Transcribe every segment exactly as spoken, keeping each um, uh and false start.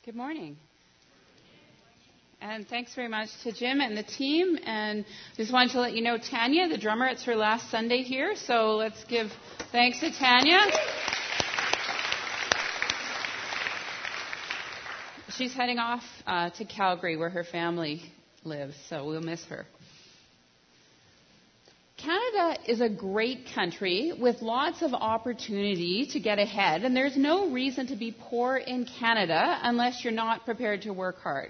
Good morning. And thanks very much to Jim and the team. And just wanted to let you know, Tanya, the drummer, it's her last Sunday here. So let's give thanks to Tanya. She's heading off uh, to Calgary where her family lives. So we'll miss her. Canada is a great country with lots of opportunity to get ahead, and there's no reason to be poor in Canada unless you're not prepared to work hard.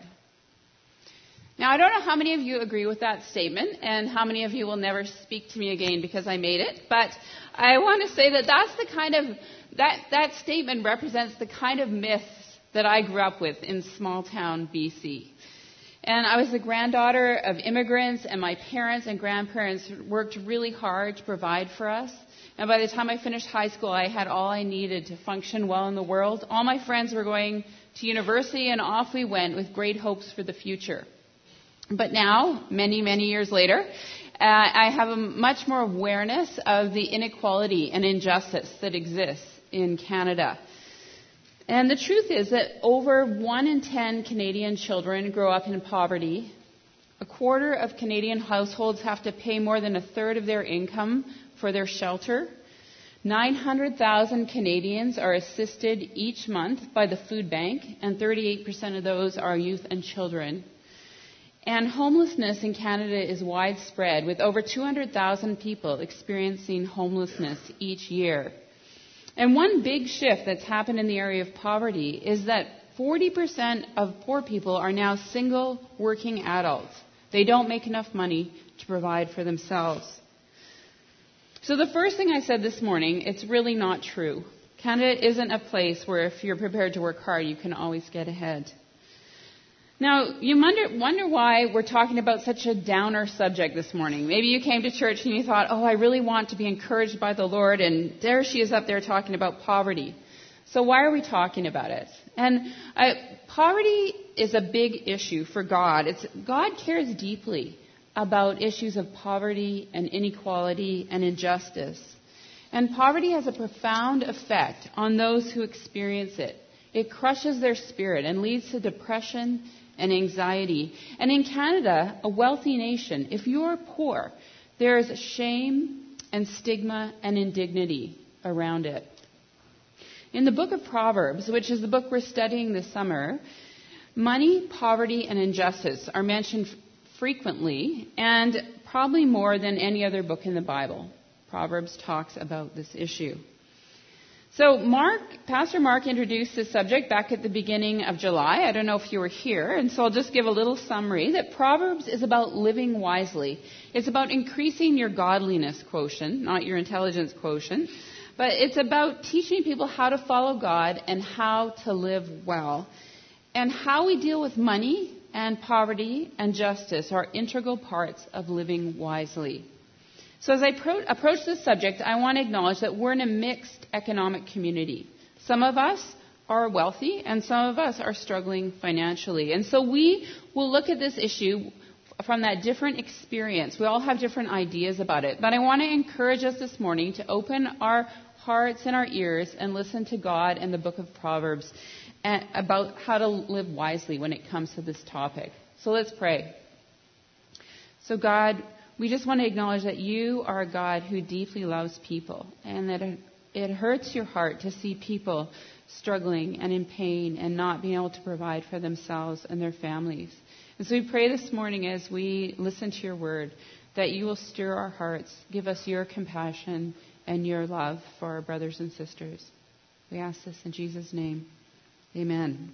Now, I don't know how many of you agree with that statement, and how many of you will never speak to me again because I made it, but I want to say that that's the kind of, that, that statement represents the kind of myths that I grew up with in small town B C. And I was the granddaughter of immigrants, and my parents and grandparents worked really hard to provide for us. And by the time I finished high school, I had all I needed to function well in the world. All my friends were going to university, and off we went with great hopes for the future. But now, many, many years later, uh, I have a much more awareness of the inequality and injustice that exists in Canada. And the truth is that over one in ten Canadian children grow up in poverty. A quarter of Canadian households have to pay more than a third of their income for their shelter. nine hundred thousand Canadians are assisted each month by the food bank, and thirty-eight percent of those are youth and children. And homelessness in Canada is widespread, with over two hundred thousand people experiencing homelessness each year. And one big shift that's happened in the area of poverty is that forty percent of poor people are now single working adults. They don't make enough money to provide for themselves. So the first thing I said this morning, it's really not true. Canada isn't a place where if you're prepared to work hard, you can always get ahead. Now, you wonder, wonder why we're talking about such a downer subject this morning. Maybe you came to church and you thought, oh, I really want to be encouraged by the Lord, and there she is up there talking about poverty. So why are we talking about it? And uh, poverty is a big issue for God. It's, God cares deeply about issues of poverty and inequality and injustice. And poverty has a profound effect on those who experience it. It crushes their spirit and leads to depression and anxiety. And in Canada, a wealthy nation, if you're poor, there is shame and stigma and indignity around it. In the book of Proverbs, which is the book we're studying this summer, money, poverty, and injustice are mentioned frequently, and probably more than any other book in the Bible. Proverbs talks about this issue. So Mark, Pastor Mark introduced this subject back at the beginning of July. I don't know if you were here, and so I'll just give a little summary that Proverbs is about living wisely. It's about increasing your godliness quotient, not your intelligence quotient, but it's about teaching people how to follow God and how to live well. And how we deal with money and poverty and justice are integral parts of living wisely. So as I pro- approach this subject, I want to acknowledge that we're in a mixed economic community. Some of us are wealthy, and some of us are struggling financially. And so we will look at this issue from that different experience. We all have different ideas about it. But I want to encourage us this morning to open our hearts and our ears and listen to God and the book of Proverbs about how to live wisely when it comes to this topic. So let's pray. So God, we just want to acknowledge that you are a God who deeply loves people, and that it, it hurts your heart to see people struggling and in pain and not being able to provide for themselves and their families. And so we pray this morning as we listen to your word that you will stir our hearts, give us your compassion and your love for our brothers and sisters. We ask this in Jesus' name. Amen.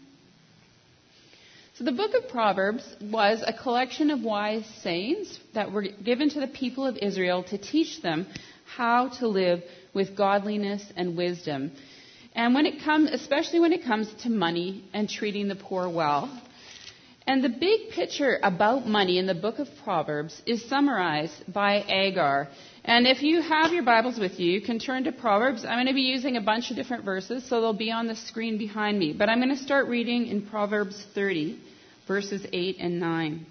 So the book of Proverbs was a collection of wise sayings that were given to the people of Israel to teach them how to live with godliness and wisdom. And when it comes, especially when it comes to money and treating the poor well. And the big picture about money in the book of Proverbs is summarized by Agar. And if you have your Bibles with you, you can turn to Proverbs. I'm going to be using a bunch of different verses, so they'll be on the screen behind me. But I'm going to start reading in Proverbs thirty. Verses eight and nine.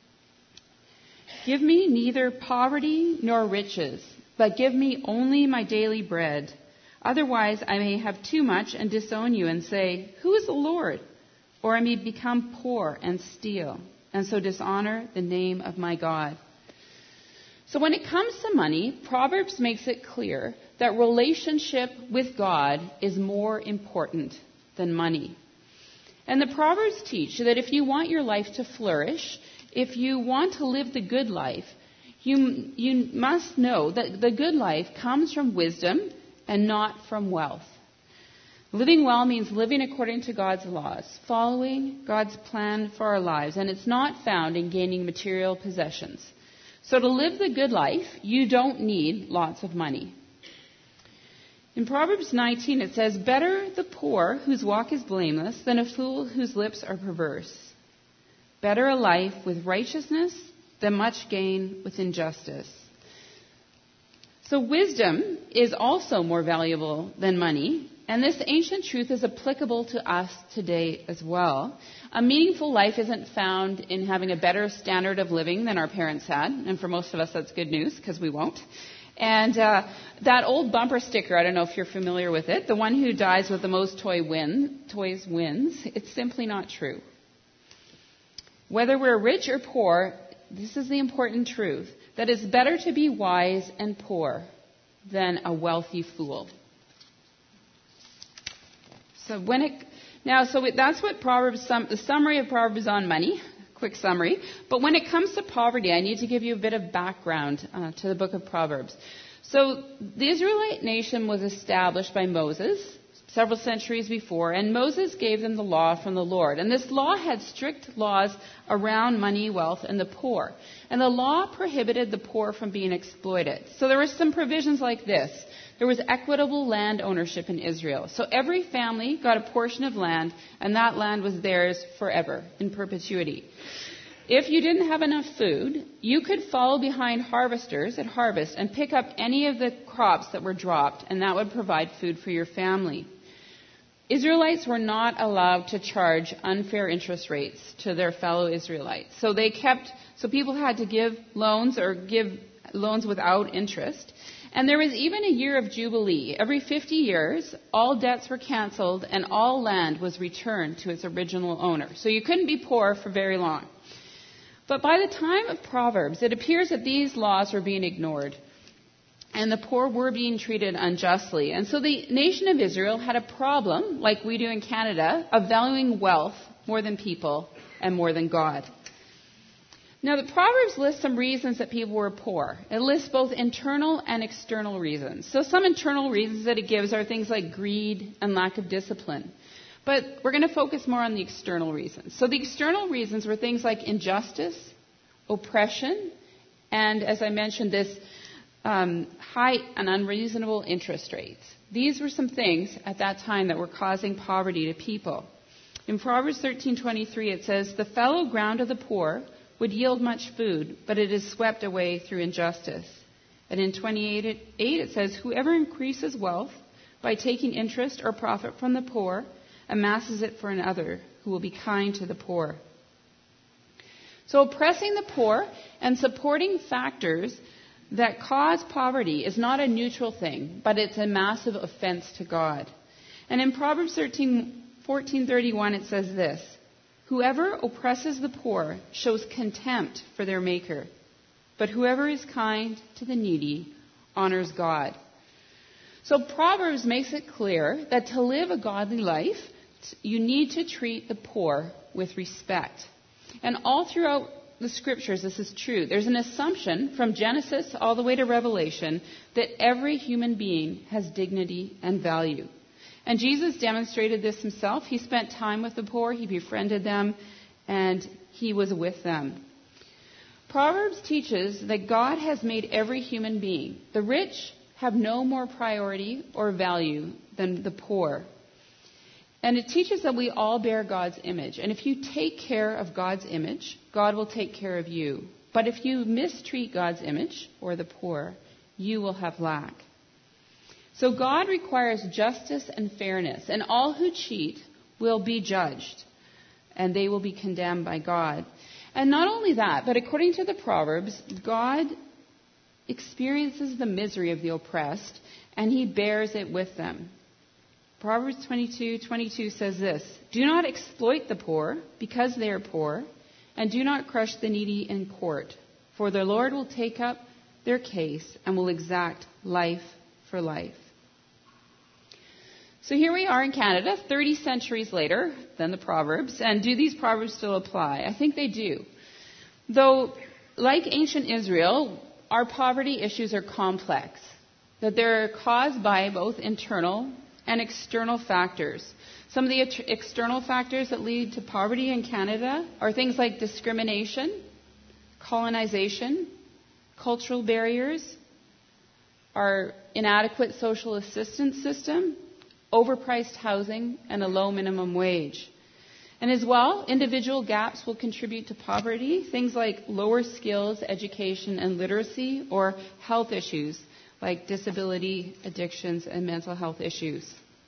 Give me neither poverty nor riches, but give me only my daily bread. Otherwise I may have too much and disown you and say, who is the Lord? or I may become poor and steal, and so dishonor the name of my God. So when it comes to money, Proverbs makes it clear that relationship with God is more important than money. And the Proverbs teach that if you want your life to flourish, if you want to live the good life, you, you must know that the good life comes from wisdom and not from wealth. Living well means living according to God's laws, following God's plan for our lives, and it's not found in gaining material possessions. So to live the good life, you don't need lots of money. In Proverbs nineteen, it says, "Better the poor whose walk is blameless than a fool whose lips are perverse. Better a life with righteousness than much gain with injustice." So wisdom is also more valuable than money, and this ancient truth is applicable to us today as well. A meaningful life isn't found in having a better standard of living than our parents had, and for most of us that's good news because we won't. And uh, that old bumper sticker, I don't know if you're familiar with it, the one who dies with the most toy win, toys wins, it's simply not true. Whether we're rich or poor, this is the important truth, that it's better to be wise and poor than a wealthy fool. So when it now, so it, that's what Proverbs, sum, the summary of Proverbs on money, quick summary. But when it comes to poverty, I need to give you a bit of background uh, to the book of Proverbs. So the Israelite nation was established by Moses several centuries before, and Moses gave them the law from the Lord. And this law had strict laws around money, wealth, and the poor. And the law prohibited the poor from being exploited. So there were some provisions like this. There was equitable land ownership in Israel. So every family got a portion of land, and that land was theirs forever, in perpetuity. If you didn't have enough food, you could follow behind harvesters at harvest and pick up any of the crops that were dropped, and that would provide food for your family. Israelites were not allowed to charge unfair interest rates to their fellow Israelites. So they kept, so people had to give loans or give loans without interest. And there was even a year of Jubilee. Every fifty years, all debts were canceled and all land was returned to its original owner. So you couldn't be poor for very long. But by the time of Proverbs, it appears that these laws were being ignored and the poor were being treated unjustly. And so the nation of Israel had a problem, like we do in Canada, of valuing wealth more than people and more than God. Now, the Proverbs list some reasons that people were poor. It lists both internal and external reasons. So some internal reasons that it gives are things like greed and lack of discipline. But we're going to focus more on the external reasons. So the external reasons were things like injustice, oppression, and, as I mentioned, this um, high and unreasonable interest rates. These were some things at that time that were causing poverty to people. In Proverbs thirteen twenty-three, it says, "The fallow ground of the poor would yield much food, but it is swept away through injustice." And in twenty-eight eight it says, "Whoever increases wealth by taking interest or profit from the poor amasses it for another who will be kind to the poor." So oppressing the poor and supporting factors that cause poverty is not a neutral thing, but it's a massive offense to God. And in Proverbs thirteen fourteen thirty-one it says this, "Whoever oppresses the poor shows contempt for their maker, but whoever is kind to the needy honors God." So Proverbs makes it clear that to live a godly life, you need to treat the poor with respect. And all throughout the scriptures, this is true. There's an assumption from Genesis all the way to Revelation that every human being has dignity and value. And Jesus demonstrated this himself. He spent time with the poor, he befriended them, and he was with them. Proverbs teaches that God has made every human being. The rich have no more priority or value than the poor. And it teaches that we all bear God's image. And if you take care of God's image, God will take care of you. But if you mistreat God's image, or the poor, you will have lack. So God requires justice and fairness, and all who cheat will be judged, and they will be condemned by God. And not only that, but according to the Proverbs, God experiences the misery of the oppressed, and he bears it with them. Proverbs twenty-two twenty-two says this, "Do not exploit the poor because they are poor, and do not crush the needy in court, for the Lord will take up their case and will exact life for life." So here we are in Canada, thirty centuries later than the Proverbs. And do these Proverbs still apply? I think they do. Though, like ancient Israel, our poverty issues are complex, that they're caused by both internal and external factors. Some of the ex- external factors that lead to poverty in Canada are things like discrimination, colonization, cultural barriers, our inadequate social assistance system, overpriced housing, and a low minimum wage. And as well, individual gaps will contribute to poverty, things like lower skills, education, and literacy, or health issues like disability, addictions, and mental health issues.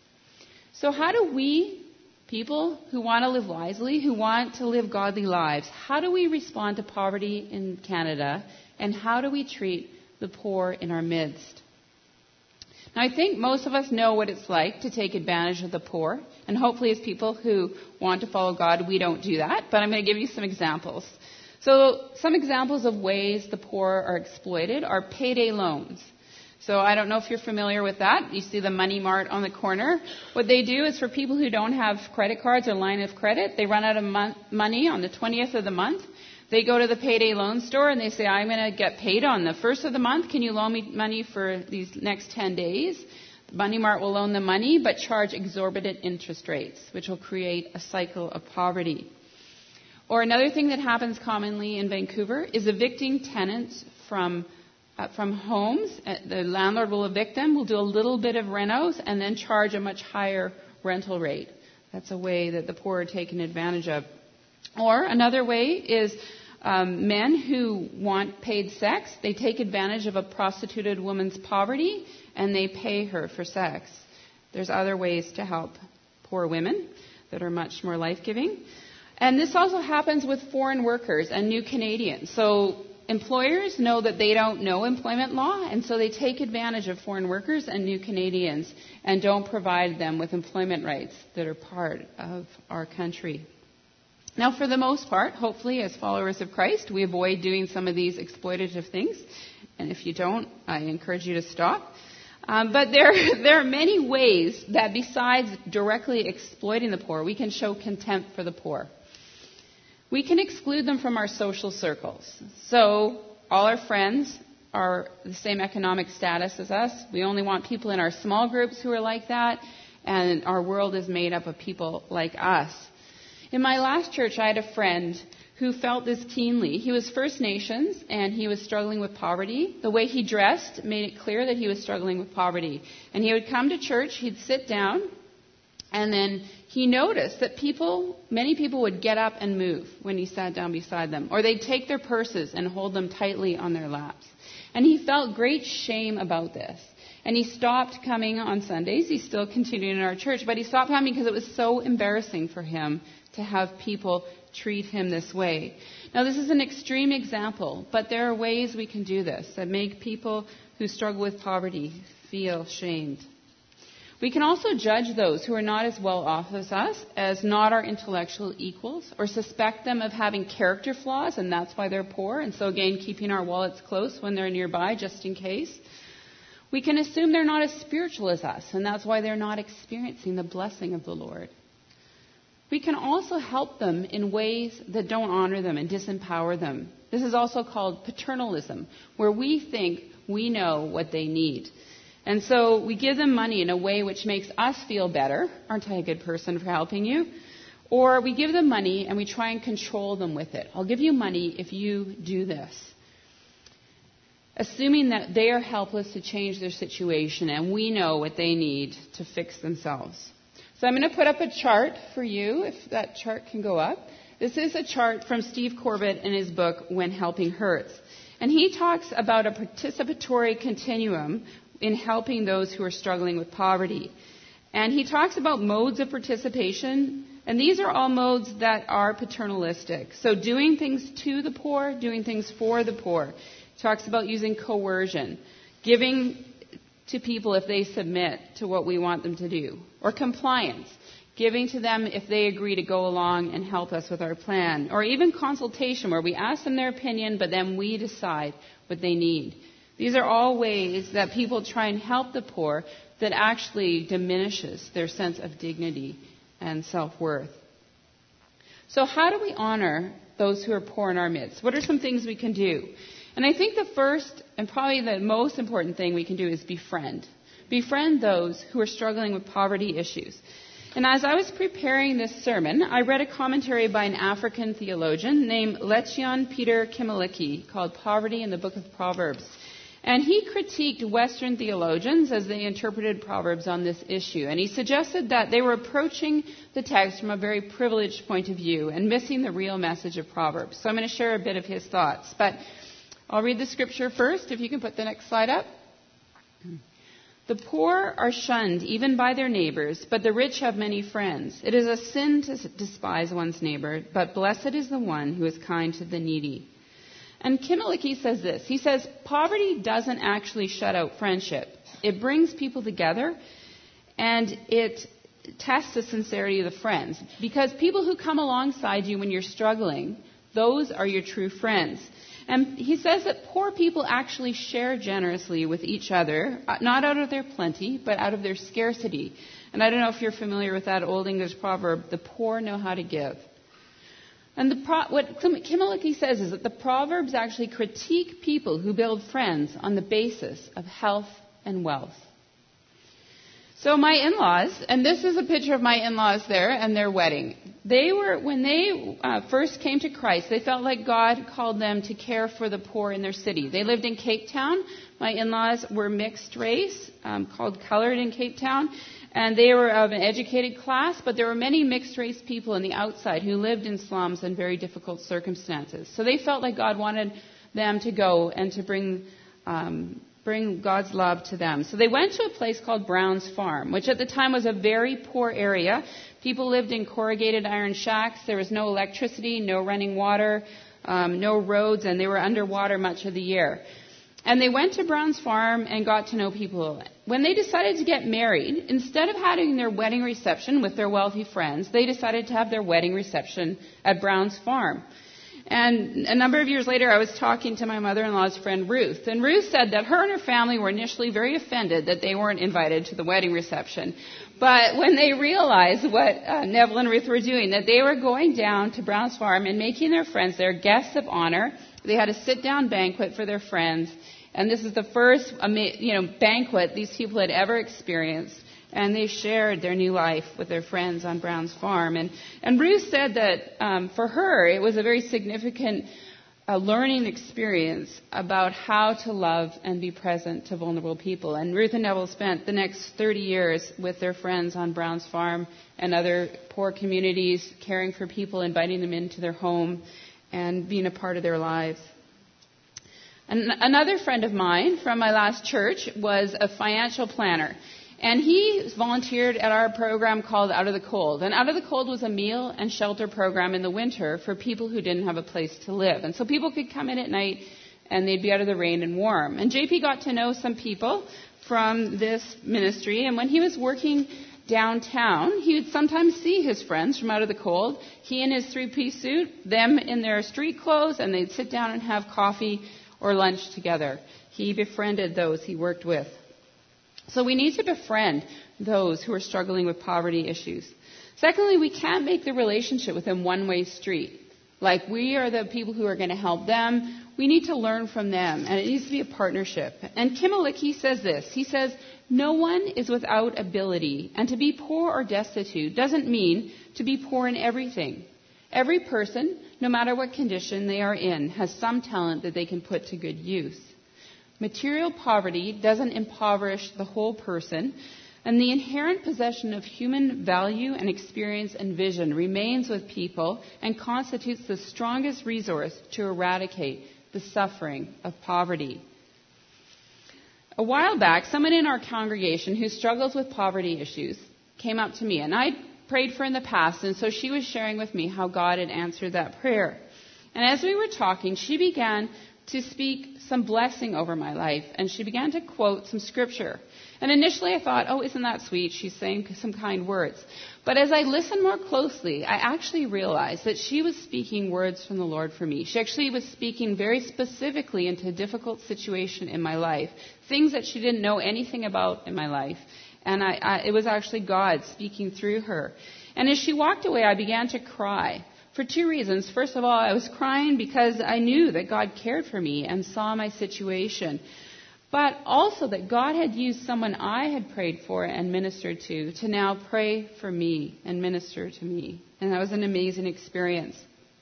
So how do we, people who want to live wisely, who want to live godly lives, how do we respond to poverty in Canada, and how do we treat the poor in our midst? Now, I think most of us know what it's like to take advantage of the poor, and hopefully as people who want to follow God, we don't do that, but I'm going to give you some examples. So some examples of ways the poor are exploited are payday loans. So I don't know if you're familiar with that. You see the Money Mart on the corner. What they do is for people who don't have credit cards or line of credit, they run out of mon- money on the twentieth of the month. They go to the payday loan store and they say, "I'm going to get paid on the first of the month. Can you loan me money for these next ten days? Money Mart will loan the money but charge exorbitant interest rates, which will create a cycle of poverty. Or another thing that happens commonly in Vancouver is evicting tenants from uh, from homes. Uh, the landlord will evict them, will do a little bit of renos, and then charge a much higher rental rate. That's a way that the poor are taken advantage of. Or another way is Um, men who want paid sex, they take advantage of a prostituted woman's poverty and they pay her for sex. There's other ways to help poor women that are much more life-giving. And this also happens with foreign workers and new Canadians. So employers know that they don't know employment law, and so they take advantage of foreign workers and new Canadians and don't provide them with employment rights that are part of our country. Now, for the most part, hopefully, as followers of Christ, we avoid doing some of these exploitative things. And if you don't, I encourage you to stop. Um, but there, there are many ways that besides directly exploiting the poor, we can show contempt for the poor. We can exclude them from our social circles. So all our friends are the same economic status as us. We only want people in our small groups who are like that. And our world is made up of people like us. In my last church, I had a friend who felt this keenly. He was First Nations, and he was struggling with poverty. The way he dressed made it clear that he was struggling with poverty. And he would come to church, he'd sit down, and then he noticed that people, many people would get up and move when he sat down beside them. Or they'd take their purses and hold them tightly on their laps. And he felt great shame about this. And he stopped coming on Sundays. He's still continuing in our church, but he stopped coming because it was so embarrassing for him to have people treat him this way. Now, this is an extreme example, but there are ways we can do this that make people who struggle with poverty feel shamed. We can also judge those who are not as well off as us as not our intellectual equals, or suspect them of having character flaws, and that's why they're poor, and so again, keeping our wallets close when they're nearby, just in case. We can assume they're not as spiritual as us, and that's why they're not experiencing the blessing of the Lord. We can also help them in ways that don't honor them and disempower them. This is also called paternalism, where we think we know what they need. And so we give them money in a way which makes us feel better. Aren't I a good person for helping you? Or we give them money and we try and control them with it. I'll give you money if you do this. Assuming that they are helpless to change their situation and we know what they need to fix themselves. So I'm going to put up a chart for you, if that chart can go up. This is a chart from Steve Corbett in his book, When Helping Hurts. And he talks about a participatory continuum in helping those who are struggling with poverty. And he talks about modes of participation. And these are all modes that are paternalistic. So doing things to the poor, doing things for the poor. He talks about using coercion, giving to people if they submit to what we want them to do. Or compliance, giving to them if they agree to go along and help us with our plan. Or even consultation, where we ask them their opinion, but then we decide what they need. These are all ways that people try and help the poor that actually diminishes their sense of dignity and self-worth. So how do we honor those who are poor in our midst? What are some things we can do? And I think the first and probably the most important thing we can do is befriend. Befriend those who are struggling with poverty issues. And as I was preparing this sermon, I read a commentary by an African theologian named Lechion Peter Kimelike called Poverty in the Book of Proverbs. And he critiqued Western theologians as they interpreted Proverbs on this issue. And he suggested that they were approaching the text from a very privileged point of view and missing the real message of Proverbs. So I'm going to share a bit of his thoughts. But I'll read the scripture first, if you can put the next slide up. The poor are shunned even by their neighbors, but the rich have many friends. It is a sin to despise one's neighbor, but blessed is the one who is kind to the needy. And Kimelike says this. He says, poverty doesn't actually shut out friendship. It brings people together, and it tests the sincerity of the friends. Because people who come alongside you when you're struggling, those are your true friends. And he says that poor people actually share generously with each other, not out of their plenty, but out of their scarcity. And I don't know if you're familiar with that old English proverb, the poor know how to give. And the pro- what Kimelike says is that the Proverbs actually critique people who build friends on the basis of health and wealth. So my in-laws, and this is a picture of my in-laws there and their wedding. They were, when they uh, first came to Christ, they felt like God called them to care for the poor in their city. They lived in Cape Town. My in-laws were mixed race, um, called colored in Cape Town. And they were of an educated class, but there were many mixed-race people on the outside who lived in slums in very difficult circumstances. So they felt like God wanted them to go and to bring um, bring God's love to them. So they went to a place called Brown's Farm, which at the time was a very poor area. People lived in corrugated iron shacks. There was no electricity, no running water, um, no roads, and they were underwater much of the year. And they went to Brown's Farm and got to know people. When they decided to get married, instead of having their wedding reception with their wealthy friends, they decided to have their wedding reception at Brown's Farm. And a number of years later, I was talking to my mother-in-law's friend Ruth. And Ruth said that her and her family were initially very offended that they weren't invited to the wedding reception. But when they realized what uh, Neville and Ruth were doing, that they were going down to Brown's Farm and making their friends their guests of honor, they had a sit-down banquet for their friends. And this is the first, you know, banquet these people had ever experienced. And they shared their new life with their friends on Brown's Farm. And, and Ruth said that um, for her, it was a very significant uh, learning experience about how to love and be present to vulnerable people. And Ruth and Neville spent the next thirty years with their friends on Brown's Farm and other poor communities, caring for people, inviting them into their home, and being a part of their lives. And another friend of mine from my last church was a financial planner. And he volunteered at our program called Out of the Cold. And Out of the Cold was a meal and shelter program in the winter for people who didn't have a place to live. And so people could come in at night and they'd be out of the rain and warm. And J P got to know some people from this ministry. And when he was working downtown, he would sometimes see his friends from Out of the Cold. He in his three-piece suit, them in their street clothes, and they'd sit down and have coffee or lunch together. He befriended those he worked with. So we need to befriend those who are struggling with poverty issues. Secondly, we can't make the relationship with them one-way street. Like we are the people who are going to help them. We need to learn from them, and it needs to be a partnership. And Kimelike says this. He says, no one is without ability, and to be poor or destitute doesn't mean to be poor in everything. Every person, no matter what condition they are in, has some talent that they can put to good use. Material poverty doesn't impoverish the whole person, and the inherent possession of human value and experience and vision remains with people and constitutes the strongest resource to eradicate the suffering of poverty. A while back, someone in our congregation who struggles with poverty issues came up to me, and I prayed for in the past, and so she was sharing with me how God had answered that prayer. And as we were talking, she began to speak some blessing over my life. And she began to quote some scripture. And initially I thought, oh, isn't that sweet? She's saying some kind words. But as I listened more closely, I actually realized that she was speaking words from the Lord for me. She actually was speaking very specifically into a difficult situation in my life, things that she didn't know anything about in my life. And I, I, it was actually God speaking through her. And as she walked away, I began to cry for two reasons. First of all, I was crying because I knew that God cared for me and saw my situation, but also that God had used someone I had prayed for and ministered to to now pray for me and minister to me. And that was an amazing experience.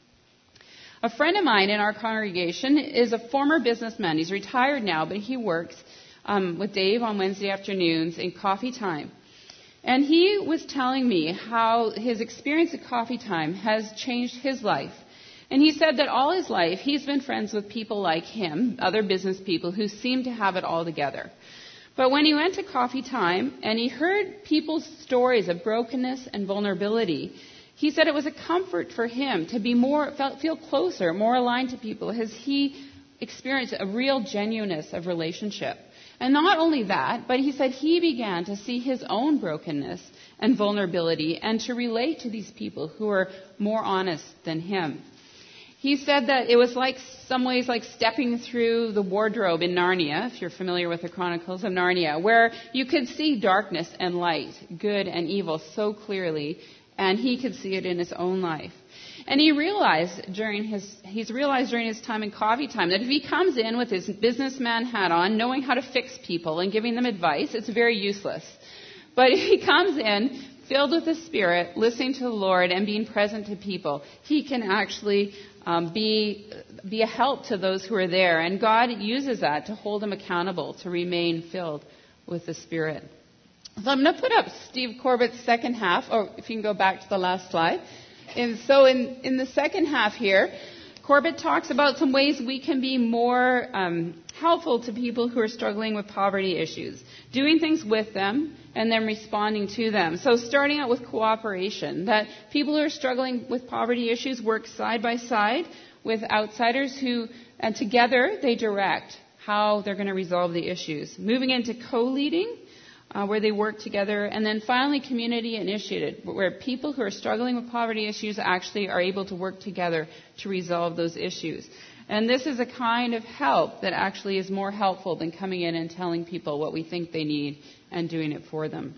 A friend of mine in our congregation is a former businessman. He's retired now, but he works um, with Dave on Wednesday afternoons in coffee time. And he was telling me how his experience at coffee time has changed his life. And he said that all his life he's been friends with people like him, other business people who seem to have it all together. But when he went to coffee time and he heard people's stories of brokenness and vulnerability, he said it was a comfort for him to be more, feel closer, more aligned to people as he experienced a real genuineness of relationship. And not only that, but he said he began to see his own brokenness and vulnerability and to relate to these people who are more honest than him. He said that it was like some ways like stepping through the wardrobe in Narnia, if you're familiar with the Chronicles of Narnia, where you could see darkness and light, good and evil so clearly, and he could see it in his own life. And he realized during his, he's realized during his time in coffee time that if he comes in with his businessman hat on, knowing how to fix people and giving them advice, it's very useless. But if he comes in filled with the Spirit, listening to the Lord and being present to people, he can actually um, be, be a help to those who are there. And God uses that to hold him accountable, to remain filled with the Spirit. So I'm going to put up Steve Corbett's second half, or if you can go back to the last slide. And so in, in the second half here, Corbett talks about some ways we can be more um, helpful to people who are struggling with poverty issues, doing things with them and then responding to them. So starting out with cooperation, that people who are struggling with poverty issues work side by side with outsiders who, and together they direct how they're going to resolve the issues. Moving into co-leading, Uh, where they work together, and then finally community initiated, where people who are struggling with poverty issues actually are able to work together to resolve those issues. And this is a kind of help that actually is more helpful than coming in and telling people what we think they need and doing it for them.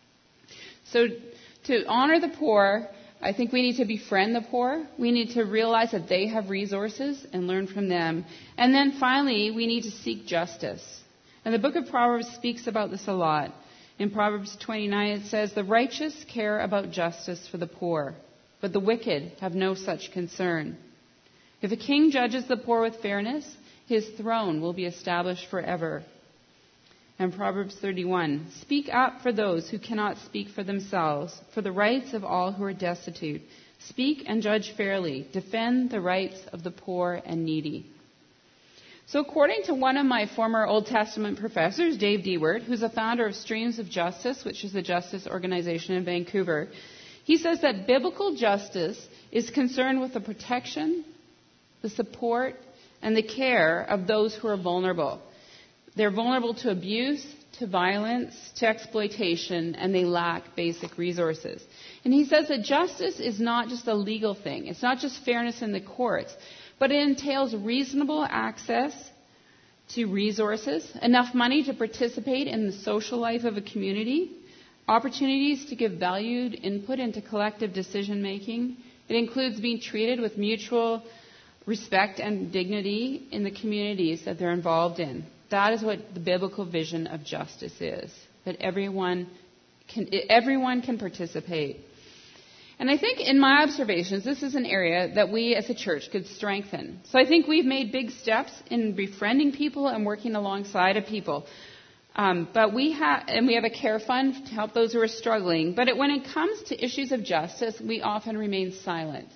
So to honor the poor, I think we need to befriend the poor. We need to realize that they have resources and learn from them. And then finally, we need to seek justice. And the book of Proverbs speaks about this a lot. In Proverbs twenty-nine, it says, "The righteous care about justice for the poor, but the wicked have no such concern. If a king judges the poor with fairness, his throne will be established forever." And Proverbs thirty-one, "Speak up for those who cannot speak for themselves, for the rights of all who are destitute. Speak and judge fairly. Defend the rights of the poor and needy." So according to one of my former Old Testament professors, Dave Dewart, who's the founder of Streams of Justice, which is a justice organization in Vancouver, he says that biblical justice is concerned with the protection, the support, and the care of those who are vulnerable. They're vulnerable to abuse, to violence, to exploitation, and they lack basic resources. And he says that justice is not just a legal thing. It's not just fairness in the courts, but it entails reasonable access to resources, enough money to participate in the social life of a community, opportunities to give valued input into collective decision-making. It includes being treated with mutual respect and dignity in the communities that they're involved in. That is what the biblical vision of justice is, that everyone can, everyone can participate. And I think in my observations, this is an area that we as a church could strengthen. So I think we've made big steps in befriending people and working alongside of people. Um, but we have, and we have a care fund to help those who are struggling. But it, when it comes to issues of justice, we often remain silent.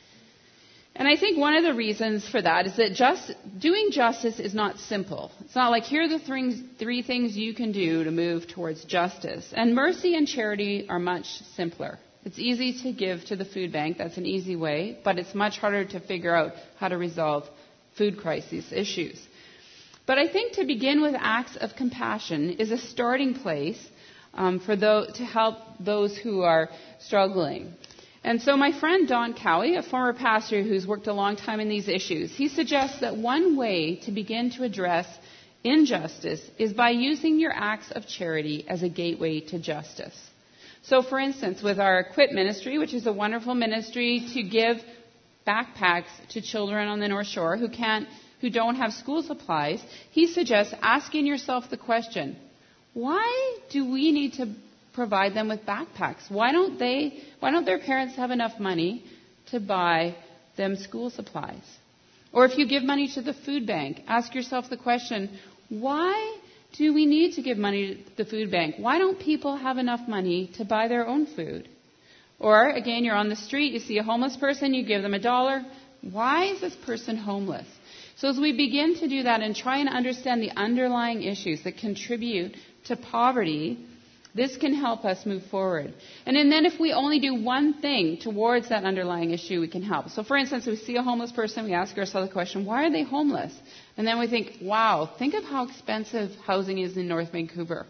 And I think one of the reasons for that is that just doing justice is not simple. It's not like, here are the three, three things you can do to move towards justice. And mercy and charity are much simpler. It's easy to give to the food bank. That's an easy way. But it's much harder to figure out how to resolve food crisis issues. But I think to begin with acts of compassion is a starting place um, for those, to help those who are struggling. And so my friend Don Cowie, a former pastor who's worked a long time in these issues, he suggests that one way to begin to address injustice is by using your acts of charity as a gateway to justice. So for instance, with our Equip ministry, which is a wonderful ministry to give backpacks to children on the North Shore who can't, who don't have school supplies, he suggests asking yourself the question, why do we need to provide them with backpacks? Why don't they, why don't their parents have enough money to buy them school supplies? Or if you give money to the food bank, ask yourself the question, why do we need to give money to the food bank? Why don't people have enough money to buy their own food? Or again, you're on the street, you see a homeless person, you give them a dollar. Why is this person homeless? So as we begin to do that and try and understand the underlying issues that contribute to poverty, this can help us move forward. And then if we only do one thing towards that underlying issue, we can help. So for instance, we see a homeless person, we ask ourselves the question, why are they homeless? And then we think, wow, think of how expensive housing is in North Vancouver.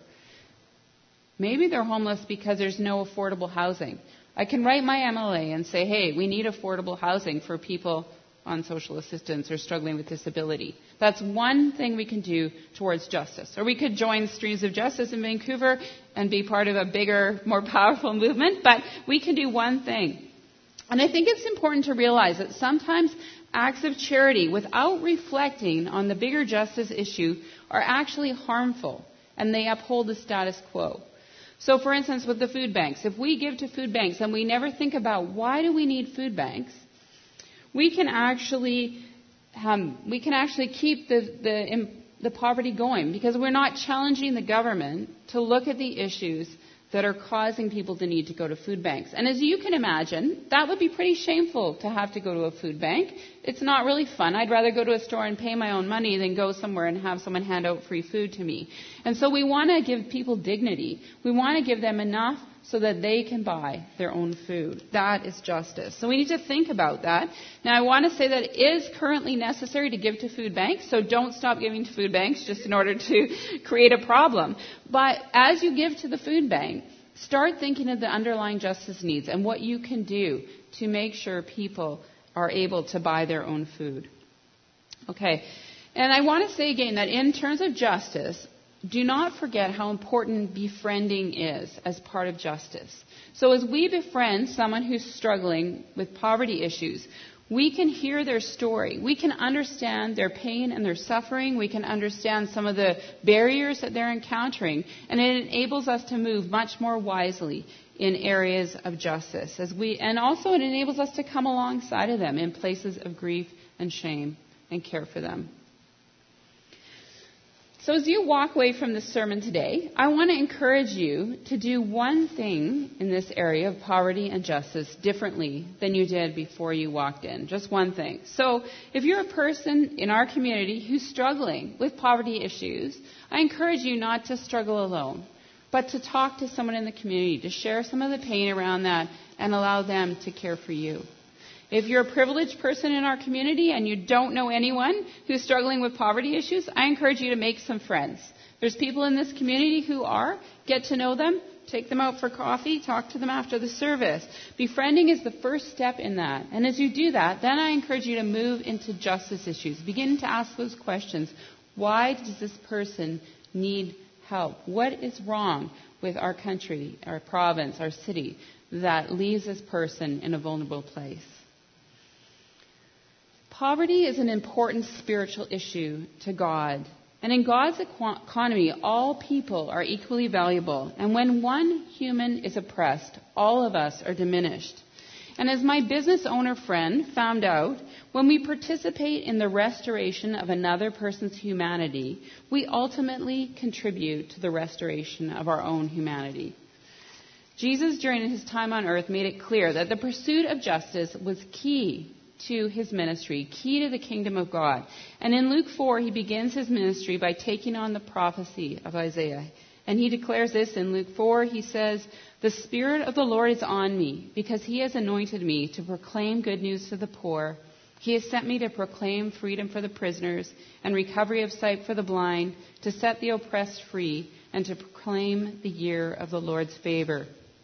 Maybe they're homeless because there's no affordable housing. I can write my M L A and say, hey, we need affordable housing for people on social assistance or struggling with disability. That's one thing we can do towards justice. Or we could join Streams of Justice in Vancouver and be part of a bigger, more powerful movement, but we can do one thing. And I think it's important to realize that sometimes acts of charity without reflecting on the bigger justice issue are actually harmful, and they uphold the status quo. So for instance, with the food banks, if we give to food banks and we never think about why do we need food banks, we can actually um, we can actually keep the, the the poverty going because we're not challenging the government to look at the issues that are causing people to need to go to food banks. And as you can imagine, that would be pretty shameful to have to go to a food bank. It's not really fun. I'd rather go to a store and pay my own money than go somewhere and have someone hand out free food to me. And so we want to give people dignity. We want to give them enough so that they can buy their own food. That is justice. So we need to think about that. Now, I want to say that it is currently necessary to give to food banks, so don't stop giving to food banks just in order to create a problem. But as you give to the food bank, start thinking of the underlying justice needs and what you can do to make sure people are able to buy their own food. Okay. And I want to say again that in terms of justice, do not forget how important befriending is as part of justice. So as we befriend someone who's struggling with poverty issues, we can hear their story. We can understand their pain and their suffering. We can understand some of the barriers that they're encountering. And it enables us to move much more wisely in areas of justice. As we, and also it enables us to come alongside of them in places of grief and shame and care for them. So as you walk away from this sermon today, I want to encourage you to do one thing in this area of poverty and justice differently than you did before you walked in. Just one thing. So if you're a person in our community who's struggling with poverty issues, I encourage you not to struggle alone, but to talk to someone in the community, to share some of the pain around that and allow them to care for you. If you're a privileged person in our community and you don't know anyone who's struggling with poverty issues, I encourage you to make some friends. There's people in this community who are. Get to know them. Take them out for coffee. Talk to them after the service. Befriending is the first step in that. And as you do that, then I encourage you to move into justice issues. Begin to ask those questions. Why does this person need help? What is wrong with our country, our province, our city that leaves this person in a vulnerable place? Poverty is an important spiritual issue to God. And in God's economy, all people are equally valuable. And when one human is oppressed, all of us are diminished. And as my business owner friend found out, when we participate in the restoration of another person's humanity, we ultimately contribute to the restoration of our own humanity. Jesus, during his time on earth, made it clear that the pursuit of justice was key to his ministry, key to the kingdom of God. And in Luke four, he begins his ministry by taking on the prophecy of Isaiah. And he declares this in Luke four. He says, "The Spirit of the Lord is on me, because he has anointed me to proclaim good news to the poor. He has sent me to proclaim freedom for the prisoners and recovery of sight for the blind, to set the oppressed free, and to proclaim the year of the Lord's favor.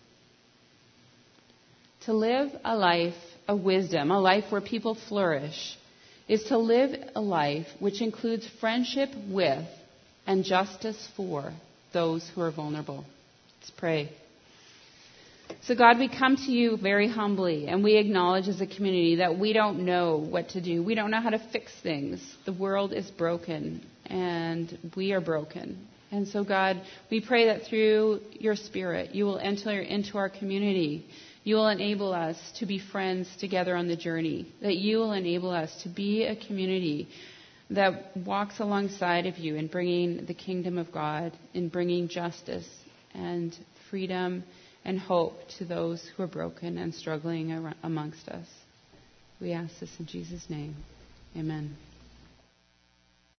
To live a life of wisdom, a life where people flourish, is to live a life which includes friendship with and justice for those who are vulnerable. Let's pray. So God, we come to you very humbly, and we acknowledge as a community that we don't know what to do. We don't know how to fix things. The world is broken, and we are broken. And so God, we pray that through your Spirit, you will enter into our community. You will enable us to be friends together on the journey. That you will enable us to be a community that walks alongside of you in bringing the kingdom of God, in bringing justice and freedom and hope to those who are broken and struggling amongst us. We ask this in Jesus' name. Amen.